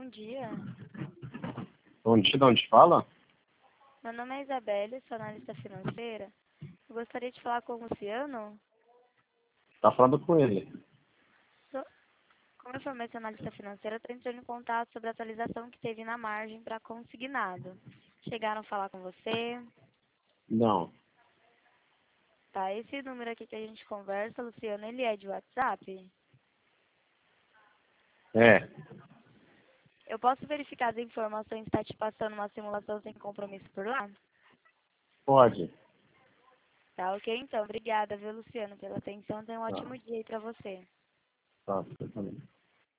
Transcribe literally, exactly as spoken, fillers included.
Bom dia. Bom dia, de onde fala? Meu nome é Isabelle, sou analista financeira. Eu gostaria de falar com o Luciano. Tá falando com ele. Sou- Como eu formei analista financeira, estou entrando em contato sobre a atualização que teve na margem para consignado. Chegaram a falar com você? Não. Tá, esse número aqui que a gente conversa, Luciano, ele é de WhatsApp? É. Eu posso verificar as informações que está te passando uma simulação sem compromisso por lá? Pode. Tá, ok então. Obrigada, viu, Luciano, pela atenção. Tenha um Tá. ótimo dia aí para você. Tá, você também.